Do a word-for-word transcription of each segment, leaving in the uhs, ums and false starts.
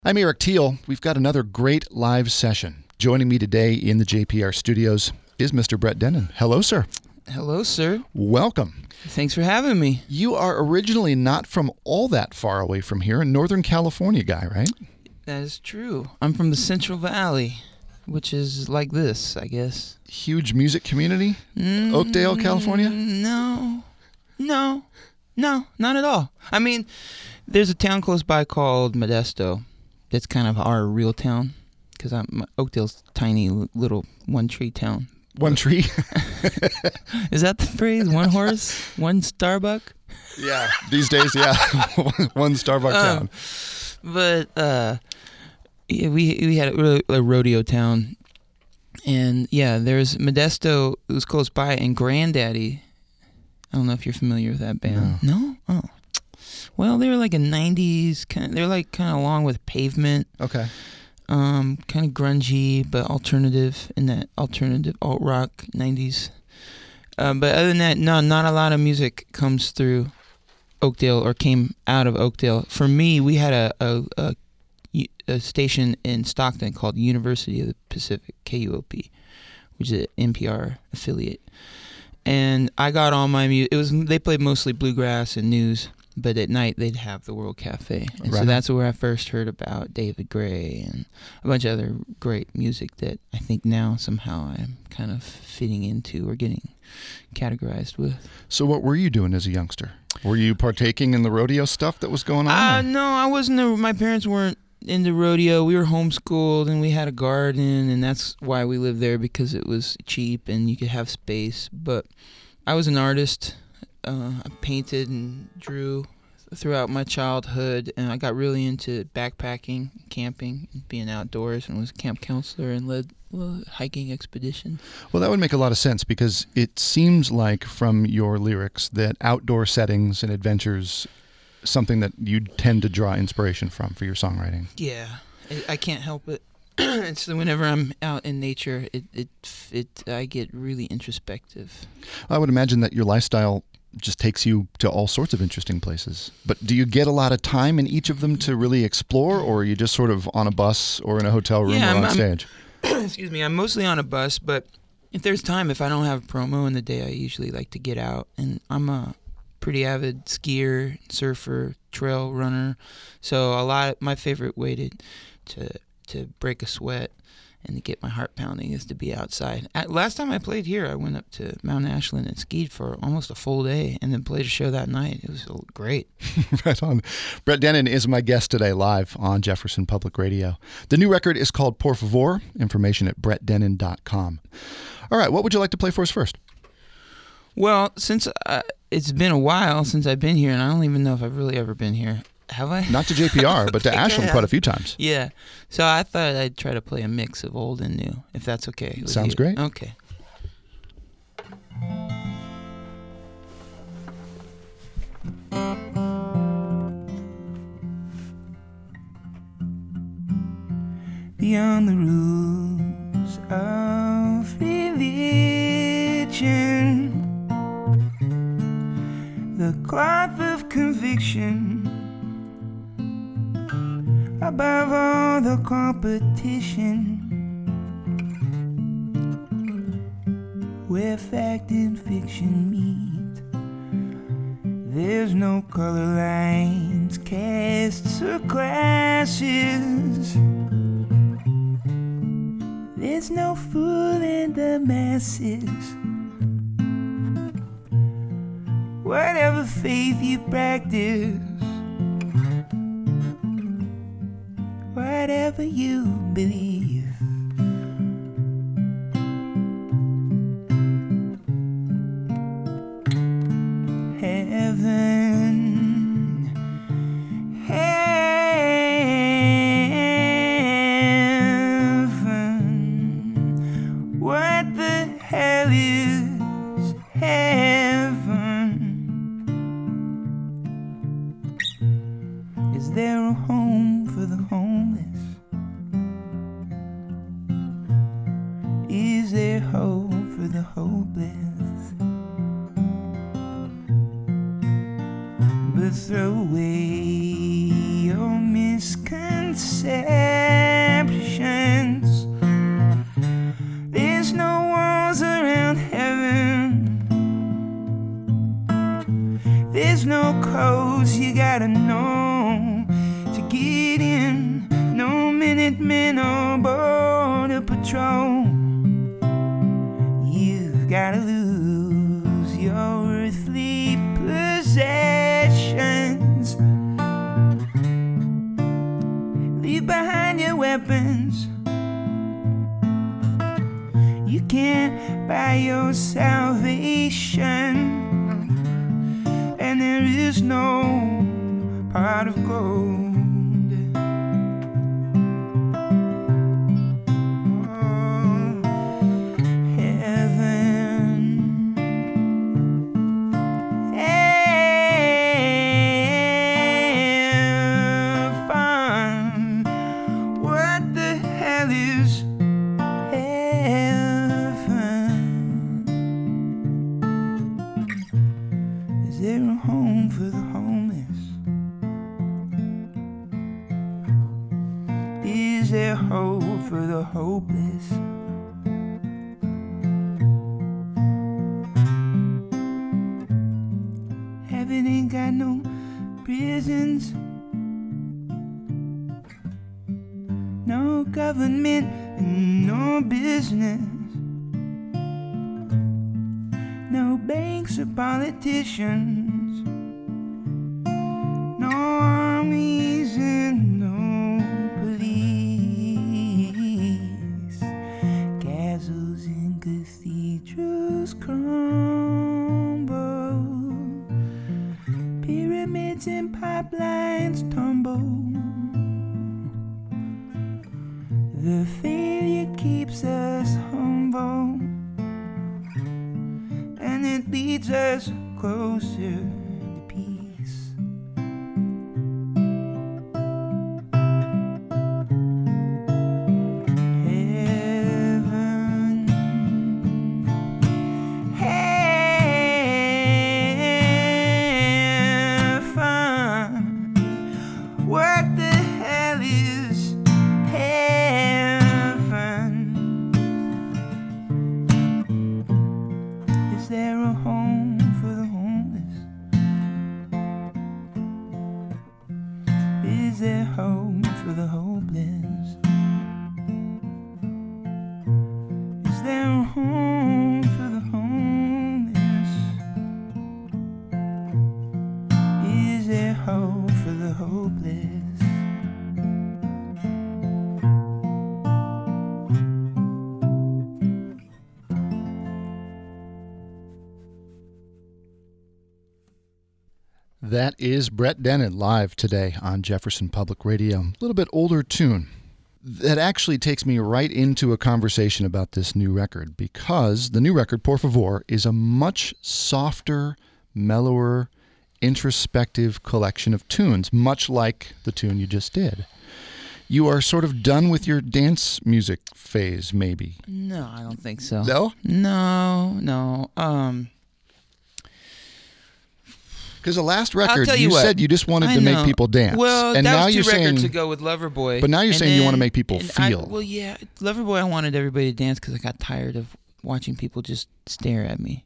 I'm Eric Teal. We've got another great live session. Joining me today in the J P R studios is Mister Brett Dennen. Hello, sir. Hello, sir. Welcome. Thanks for having me. You are originally not from all that far away from here, a Northern California guy, right? That is true. I'm from the Central Valley, which is like this, I guess. Huge music community? Mm, Oakdale, California? No. No. No, not at all. I mean, there's a town close by called Modesto. That's kind of our real town, because I'm Oakdale's tiny little one-tree town. One tree? Is that the phrase? One horse? One Starbuck? Yeah. These days, yeah. One Starbuck um, town. But uh, yeah, we we had a, a rodeo town. And yeah, there's Modesto, it was close by, and Granddaddy. I don't know if you're familiar with that band. No? No? Oh. Well, they were like a nineties kind of, they were like kind of along with Pavement. Okay. Um, kind of grungy, but alternative in that alternative alt rock nineties. Um, but other than that, no, not a lot of music comes through Oakdale or came out of Oakdale. For me, we had a a, a, a station in Stockton called University of the Pacific, K U O P, which is an N P R affiliate. And I got all my music. It was they played mostly bluegrass and news. But at night, they'd have the World Cafe. And right. So that's where I first heard about David Gray and a bunch of other great music that I think now somehow I'm kind of fitting into or getting categorized with. So what were you doing as a youngster? Were you partaking in the rodeo stuff that was going on? Uh, no, I wasn't. A, my parents weren't into rodeo. We were homeschooled, and we had a garden, and that's why we lived there, because it was cheap and you could have space. But I was an artist. Uh, I painted and drew throughout my childhood, and I got really into backpacking, camping, and being outdoors, and was a camp counselor and led a hiking expedition. Well, that would make a lot of sense, because it seems like from your lyrics that outdoor settings and adventures something that you tend to draw inspiration from for your songwriting. Yeah, I, I can't help it. And so whenever I'm out in nature, it, it it I get really introspective. I would imagine that your lifestyle just takes you to all sorts of interesting places. But do you get a lot of time in each of them to really explore, or are you just sort of on a bus or in a hotel room yeah, or on I'm, stage? I'm, excuse me, I'm mostly on a bus, but if there's time, if I don't have promo in the day, I usually like to get out. And I'm a pretty avid skier, surfer, trail runner. So a lot, my favorite way to to to break a sweat and to get my heart pounding is to be outside. At, last time I played here, I went up to Mount Ashland and skied for almost a full day and then played a show that night. It was great. Right on. Brett Dennen is my guest today live on Jefferson Public Radio. The new record is called Por Favor. Information at brett dennen dot com. All right, what would you like to play for us first? Well, since uh, it's been a while since I've been here, and I don't even know if I've really ever been here. Have I? Not to J P R, but to Ashland quite a few times. Yeah. So I thought I'd try to play a mix of old and new, if that's okay with Sounds you. great. Okay. Beyond the rules of religion, the cloth of conviction, above all the competition, where fact and fiction meet, there's no color lines, castes or classes, there's no fooling the masses. Whatever faith you practice, whatever you believe, heaven, heaven, what the hell is heaven? Is there a home for the homeless? Is there hope for the hopeless? But throw away your misconceptions. deceptions. There's no walls around heaven. There's no codes you gotta know to get in. No Minutemen or Border Patrol. You've gotta lose your earthly possessions. Leave behind your weapons. You can't buy your salvation. And there is no pot of gold. Oh, heaven. Heaven. What the hell is heaven? Is there a home for the homeless? Is there hope for the hopeless? Heaven ain't got no prisons, no government and no business, no banks or politicians, no armies and no police. Castles and cathedrals crumble, pyramids and pipelines tumble. The failure keeps us humble, and it leads us closer to peace. Heaven. Heaven. What the hell is heaven? Is there a home for the homeless? Is there hope for the hopeless? Is there a home for the homeless? Is there hope for the hopeless? That is Brett Dennen live today on Jefferson Public Radio. A little bit older tune. That actually takes me right into a conversation about this new record, because the new record, Por Favor, is a much softer, mellower, introspective collection of tunes, much like the tune you just did. You are sort of done with your dance music phase, maybe. No, I don't think so. No? No, no. Um... Because the last record, tell you, you what, said you just wanted I to make know. people dance. Well, and that now was you're two records saying, ago with Loverboy. But now you're and saying you want to then- make people and I- feel. well, yeah, Loverboy, I wanted everybody to dance because I got tired of watching people just stare at me.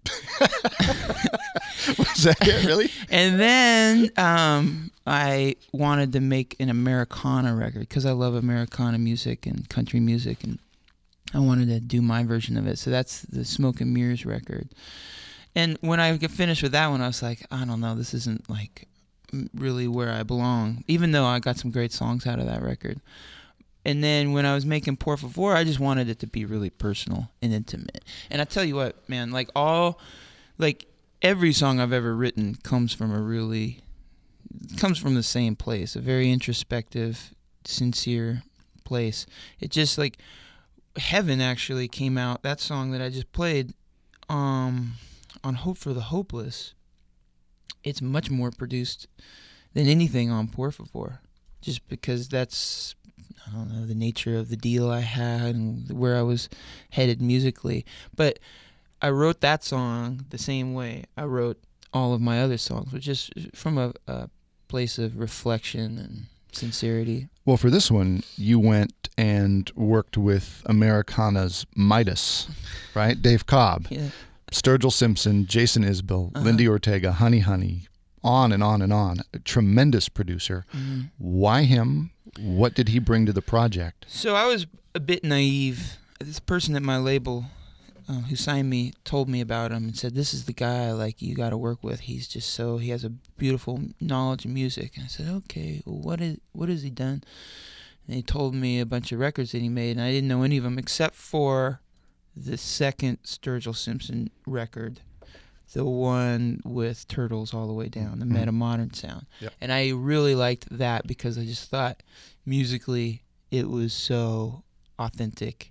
Was that it, really? And then um, I wanted to make an Americana record because I love Americana music and country music, and I wanted to do my version of it. So that's the Smoke and Mirrors record. And when I get finished with that one, I was like, I don't know, this isn't like really where I belong, even though I got some great songs out of that record. And then when I was making Por Favor, I just wanted it to be really personal and intimate. And I tell you what, man, like all, like every song I've ever written comes from a really, comes from the same place, a very introspective, sincere place. It just like, Heaven actually came out, that song that I just played, um, on Hope for the Hopeless. It's much more produced than anything on Por Favor, just because that's, I don't know, the nature of the deal I had and where I was headed musically. But I wrote that song the same way I wrote all of my other songs, which is from a, a place of reflection and sincerity. Well, for this one, you went and worked with Americana's Midas, right? Dave Cobb, Yeah. Sturgill Simpson, Jason Isbell, Uh-huh. Lindy Ortega, Honey Honey, on and on and on. A tremendous producer. Mm-hmm. Why him? What did he bring to the project? So I was a bit naive. This person at my label uh, who signed me told me about him and said, "This is the guy like you got to work with. He's just so he has a beautiful knowledge of music." And I said, "Okay, well, what is what has he done?" And he told me a bunch of records that he made, and I didn't know any of them except for the second Sturgill Simpson record, the one with Turtles all the way down, the Mm-hmm. meta-modern sound. Yep. And I really liked that because I just thought musically it was so authentic.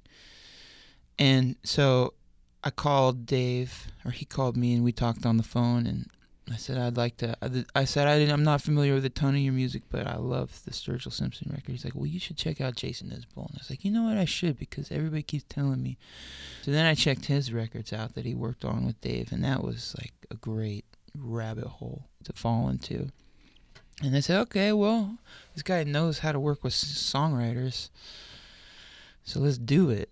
And so I called Dave, or he called me, and we talked on the phone, and I said, I'd like to, I said, I didn't, I'm not familiar with a ton of your music, but I love the Sturgill Simpson record. He's like, well, you should check out Jason Isbell. And I was like, you know what, I should, because everybody keeps telling me. So then I checked his records out that he worked on with Dave, and that was like a great rabbit hole to fall into. And I said, okay, well, this guy knows how to work with songwriters, so let's do it.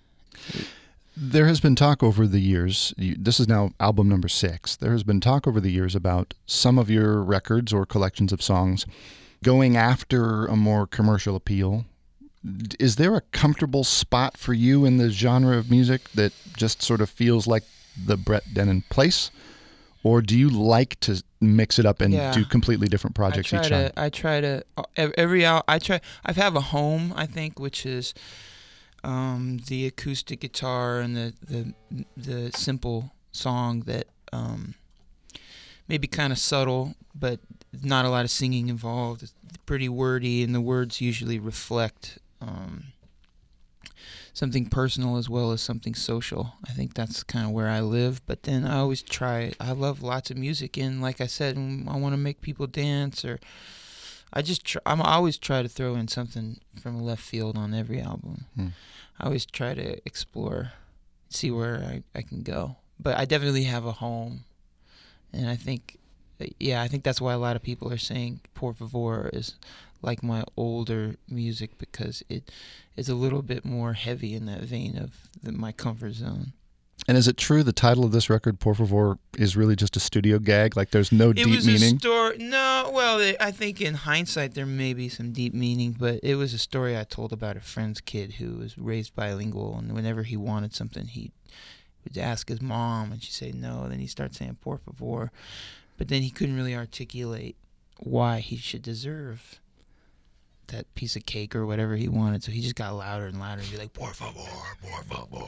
There has been talk over the years, you, this is now album number six, there has been talk over the years about some of your records or collections of songs going after a more commercial appeal. Is there a comfortable spot for you in the genre of music that just sort of feels like the Brett Dennen place? Or do you like to mix it up and Yeah. do completely different projects I try each to, time? I try to, every hour, I try, I have a home, I think, which is um, the acoustic guitar and the, the, the simple song that um, maybe kind of subtle, but not a lot of singing involved. It's pretty wordy, and the words usually reflect um, something personal as well as something social. I think that's kind of where I live. But then I always try, I love lots of music, and like I said, I want to make people dance, or I just try, I'm, I always try to throw in something from left field on every album. Hmm. I always try to explore, see where I, I can go. But I definitely have a home, and I think, yeah, I think that's why a lot of people are saying Por Favor is like my older music, because it is a little bit more heavy in that vein of the, my comfort zone. And is it true the title of this record, Por Favor, is really just a studio gag? Like there's no It deep was meaning? a story. No, well, it, I think in hindsight there may be some deep meaning, but it was a story I told about a friend's kid who was raised bilingual, and whenever he wanted something, he would ask his mom, and she'd say no. Then he'd start saying Por Favor, but then he couldn't really articulate why he should deserve that piece of cake or whatever he wanted, so he just got louder and louder and be like, Por Favor, Por Favor.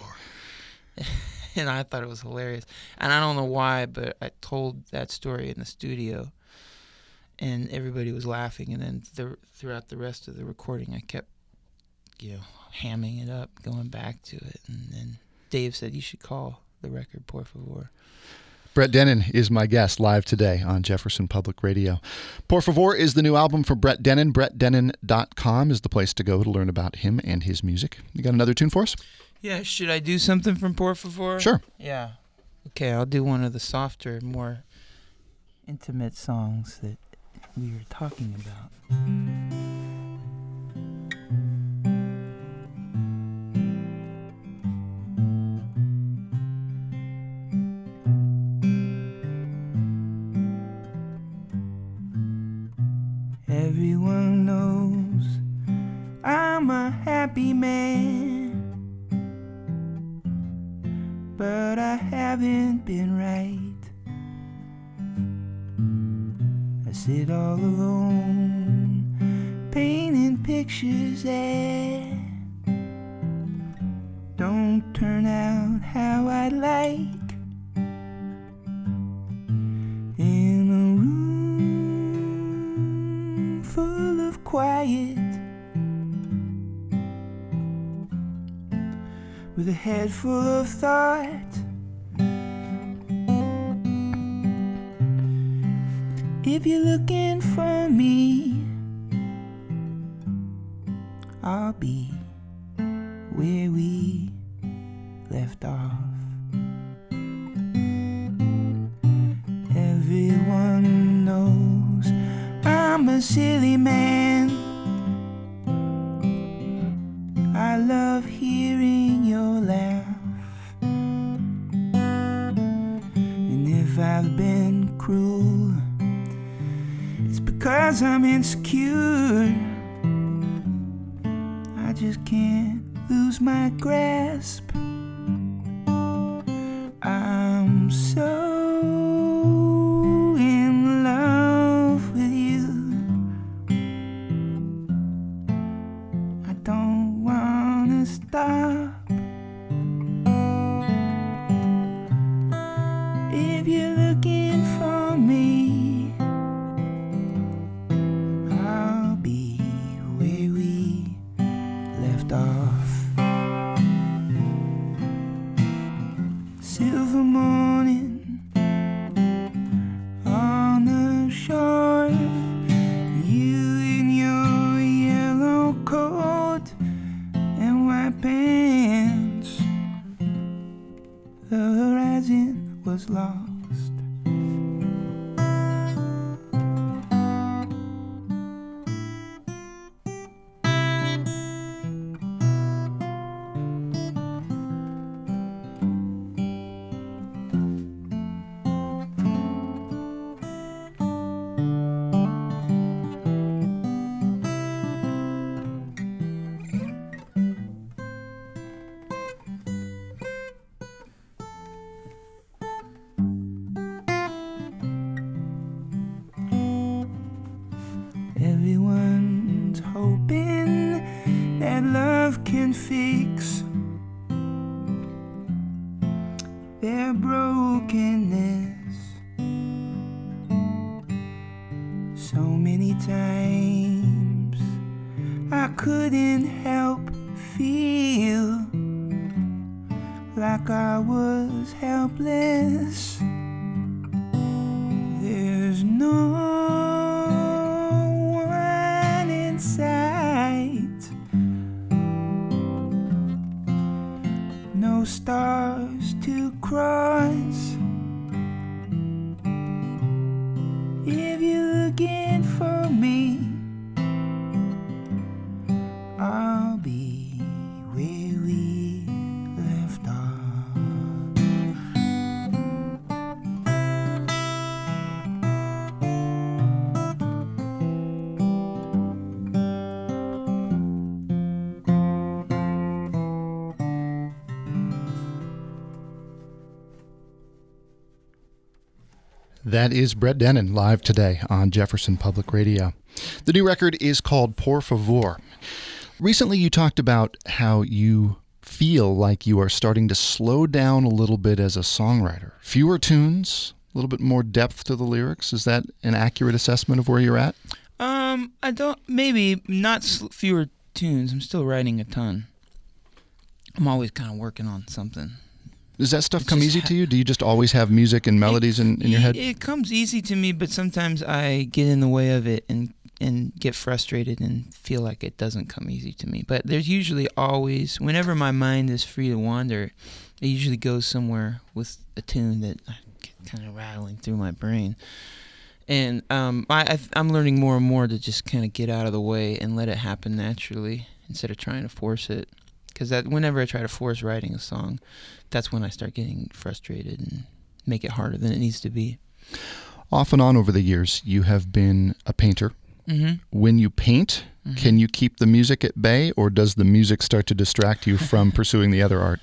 And I thought it was hilarious. And I don't know why, but I told that story in the studio, and everybody was laughing. And then the, throughout the rest of the recording, I kept, you know, hamming it up, going back to it. And then Dave said, you should call the record Por Favor. Brett Dennen is my guest live today on Jefferson Public Radio. Por Favor is the new album for Brett Dennen. Brett Dennen dot com is the place to go to learn about him and his music. You got another tune for us? Yeah, should I do something from Por Favor? Sure. Yeah. Okay, I'll do one of the softer, more intimate songs that we were talking about. Everyone knows I'm a happy man, but I haven't been right. I sit all alone, painting pictures that don't turn out how I'd like. In a room full of quiet, with a head full of thought. If you're looking for me, I'll be where we left off. Everyone knows I'm a silly man, 'cause I'm insecure. I just can't lose my grasp. I'm so in love with you. I don't wanna stop. If you're looking for me, I'll be where we left off. Silver morning on the shore, you in your yellow coat and white pants. The horizon was lost. Everyone's hoping that love can fix their brokenness. So many times I couldn't help feel like I was helpless. There's no no stars to cross. If you're looking for me, I'll be where we left off. That is Brett Dennen live today on Jefferson Public Radio. The new record is called Por Favor. Recently you talked about how you feel like you are starting to slow down a little bit as a songwriter. Fewer tunes, a little bit more depth to the lyrics. Is that an accurate assessment of where you're at? Um, I don't, maybe not sl- fewer tunes. I'm still writing a ton. I'm always kind of working on something. Does that stuff come easy to you? Do you just always have music and melodies in, in your head? It comes easy to me, but sometimes I get in the way of it and, and get frustrated and feel like it doesn't come easy to me. But there's usually always, whenever my mind is free to wander, it usually goes somewhere with a tune that I get kind of rattling through my brain. And um, I, I'm learning more and more to just kind of get out of the way and let it happen naturally instead of trying to force it. Because that whenever I try to force writing a song, that's when I start getting frustrated and make it harder than it needs to be. Off and on over the years, you have been a painter. Mm-hmm. When you paint, mm-hmm. can you keep the music at bay, or does the music start to distract you from pursuing the other art?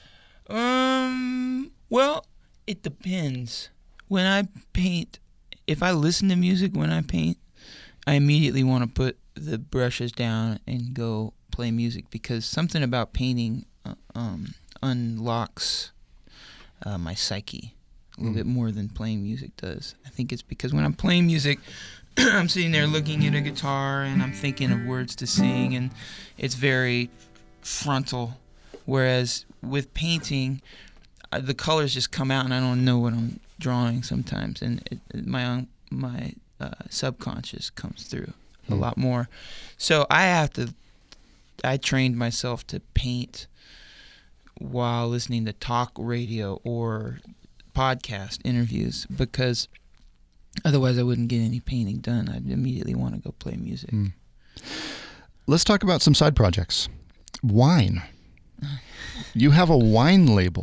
Um. Well, it depends. When I paint, if I listen to music when I paint, I immediately want to put the brushes down and go play music, because something about painting uh, um, unlocks uh, my psyche a little mm. bit more than playing music does. I think it's because when I'm playing music, I'm sitting there looking at a guitar and I'm thinking of words to sing, and it's very frontal. Whereas with painting, uh, the colors just come out and I don't know what I'm drawing sometimes, and it, it, my own, my uh, subconscious comes through mm. a lot more. So I have to. I trained myself to paint while listening to talk radio or podcast interviews, because otherwise I wouldn't get any painting done. I'd immediately want to go play music. Mm. Let's talk about some side projects. Wine. You have a wine label.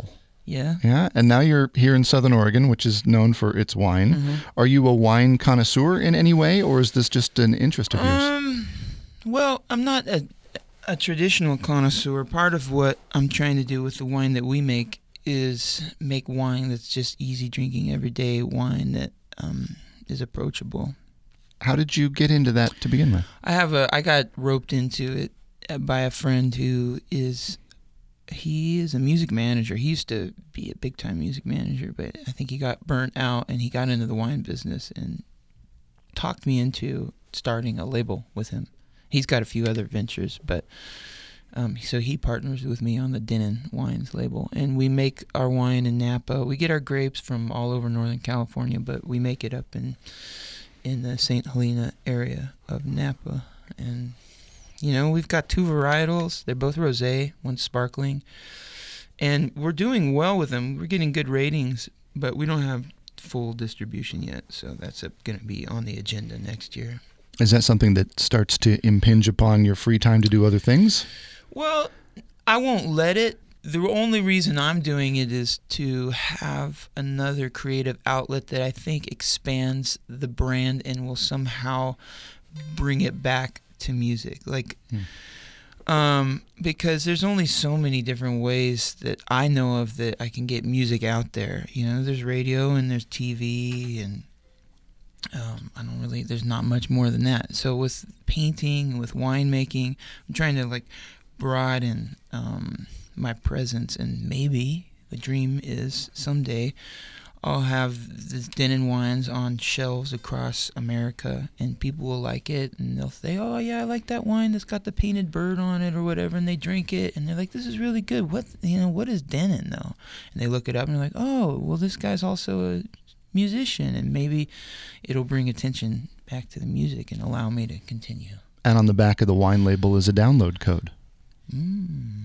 Yeah. Yeah, and now you're here in Southern Oregon, which is known for its wine. Mm-hmm. Are you a wine connoisseur in any way, or is this just an interest of yours? Um, well, I'm not a, a traditional connoisseur. Part of what I'm trying to do with the wine that we make is make wine that's just easy drinking, everyday wine that um, is approachable. How did you get into that to begin with? I have a. I got roped into it by a friend who is. He is a music manager. He used to be a big-time music manager, but I think he got burnt out and he got into the wine business and talked me into starting a label with him. He's got a few other ventures, but um, so he partners with me on the Denon Wines label, and we make our wine in Napa. We get our grapes from all over Northern California, but we make it up in in the Saint Helena area of Napa, and you know, we've got two varietals. They're both rosé, one's sparkling. And we're doing well with them. We're getting good ratings, but we don't have full distribution yet. So that's going to be on the agenda next year. Is that something that starts to impinge upon your free time to do other things? Well, I won't let it. The only reason I'm doing it is to have another creative outlet that I think expands the brand and will somehow bring it back to music, like hmm. um because there's only so many different ways that I know of that I can get music out there. You know, there's radio and there's T V, and um I don't really there's not much more than that. So with painting, with winemaking, I'm trying to like broaden um my presence, and maybe the dream is someday I'll have the Denon wines on shelves across America, and people will like it, and they'll say, "Oh yeah, I like that wine that's got the painted bird on it or whatever," and they drink it, and they're like, "This is really good. What you know? What is Denon though?" And they look it up, and they're like, "Oh, well, this guy's also a musician," and maybe it'll bring attention back to the music and allow me to continue. And on the back of the wine label is a download code. Mm.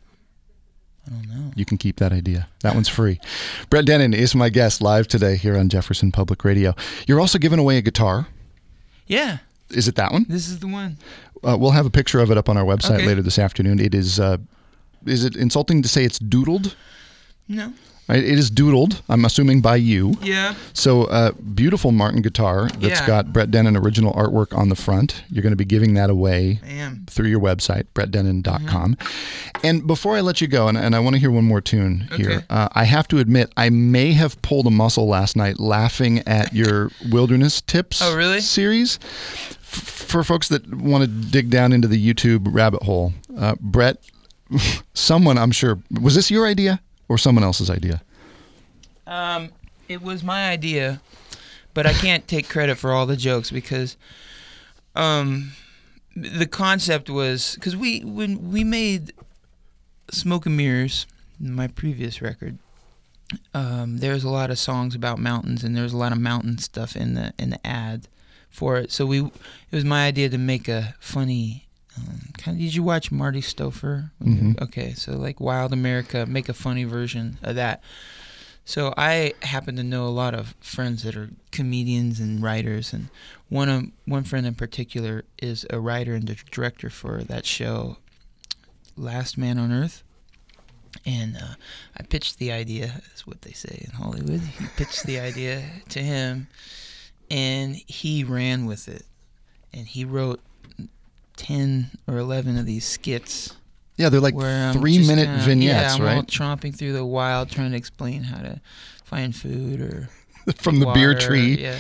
I don't know. You can keep that idea. That one's free. Brett Denon is my guest live today here on Jefferson Public Radio. You're also giving away a guitar. Yeah. Is it that one? This is the one. Uh, we'll have a picture of it up on our website Okay. later this afternoon. It is, uh, is it insulting to say it's doodled? No. Right, it is doodled, I'm assuming, by you. Yeah. So, uh, beautiful Martin guitar that's Yeah. got Brett Denon original artwork on the front. You're going to be giving that away I am. through your website, brett denon dot com. Mm-hmm. And before I let you go, and, and I want to hear one more tune Okay. here, uh, I have to admit, I may have pulled a muscle last night laughing at your Wilderness Tips Oh, really? series. F- for folks that want to dig down into the YouTube rabbit hole, uh, Brett, someone, I'm sure, was this your idea or someone else's idea? Um, it was my idea, but I can't take credit for all the jokes because um, the concept was because we when we made Smoke and Mirrors, my previous record. Um, there's a lot of songs about mountains, and there's a lot of mountain stuff in the in the ad for it. So we it was my idea to make a funny. Um, kind of, did you watch Marty Stouffer? Mm-hmm. Okay, so like Wild America, make a funny version of that. So I happen to know a lot of friends that are comedians and writers, and one of one friend in particular is a writer and director for that show, Last Man on Earth. And uh, I pitched the idea, is what they say in Hollywood. He pitched the idea to him, and he ran with it. And he wrote ten or eleven of these skits. Yeah, they're like three-minute kinda, vignettes, yeah, I'm right? all tromping through the wild, trying to explain how to find food or From the water, beer tree. Yeah.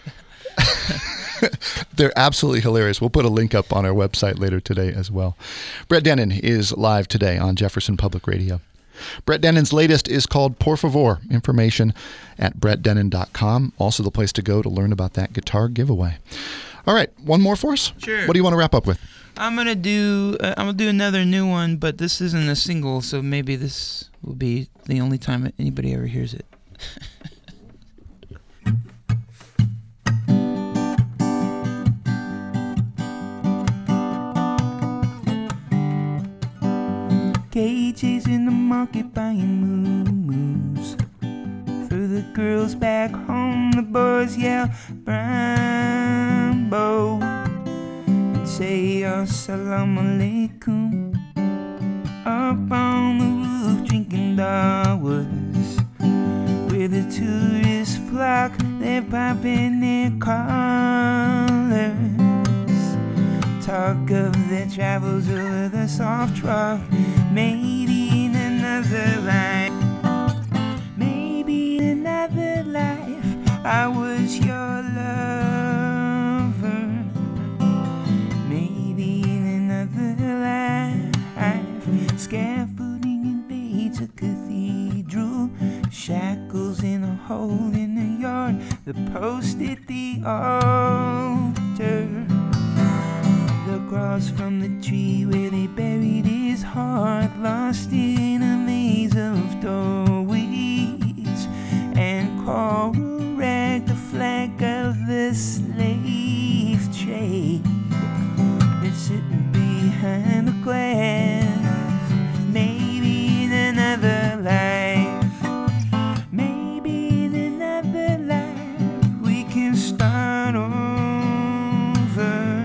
They're absolutely hilarious. We'll put a link up on our website later today as well. Brett Denon is live today on Jefferson Public Radio. Brett Denon's latest is called Por Favor. Information at brett denon dot com. Also the place to go to learn about that guitar giveaway. All right, one more for us? Sure. What do you want to wrap up with? I'm gonna do uh, I'm gonna do another new one, but this isn't a single, so maybe this will be the only time anybody ever hears it. Cages in the market buying moo-moos. For the girls back home, the boys yell Rambo and say Assalamu alaikum. Up on the roof drinking Darwas, head popping their collars, talk of their travels over the soft rock. Maybe in another life, maybe in another life, I was your lover. Maybe in another life, scaffolding invades a cathedral, shackles in a hole in the yard, the post at the altar, the cross from the tree where they buried his heart, lost in a maze of doorways and coral rag, the flag of the slave trade. They're sitting behind the glass. Maybe in another life, maybe in another life, we can start over.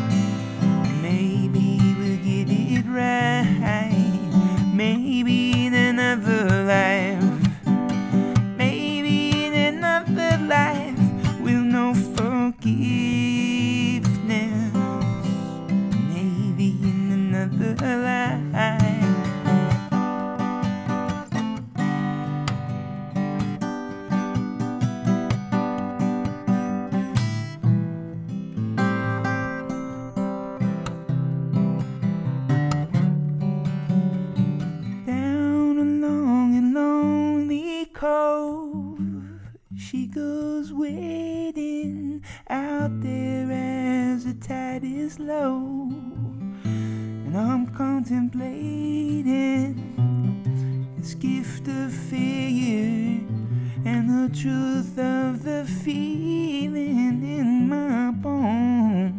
Maybe we'll get it right. Maybe in another life, maybe in another life, we'll know forgiveness. Maybe in another life. She goes wading out there as the tide is low, and I'm contemplating this gift of failure and the truth of the feeling in my bones.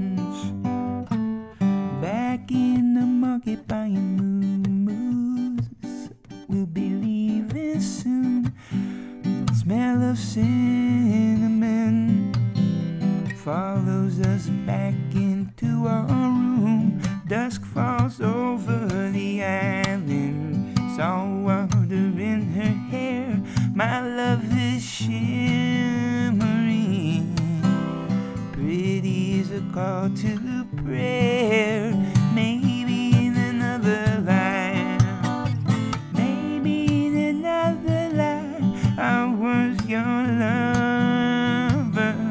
Back in the market buying moo-moos, we'll be leaving soon. Smell of cinnamon follows us back into our room. Dusk falls over the island, salt water in her hair. My love is shimmering, pretty as a call to prayer. Maybe in another life, maybe in another life, I was your lover.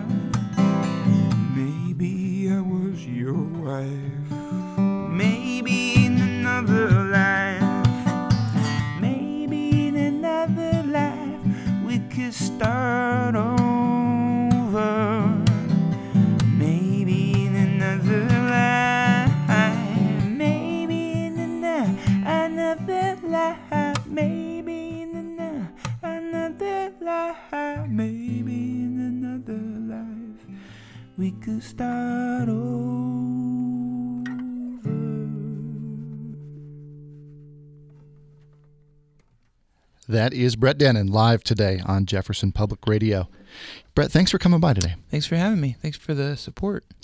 Maybe I was your wife. Maybe in another life, maybe in another life, we could start over. Maybe in another life, maybe in another, another life, maybe in another, another life, maybe in another life, we could start over. That is Brett Dennen live today on Jefferson Public Radio. Brett, thanks for coming by today. Thanks for having me. Thanks for the support.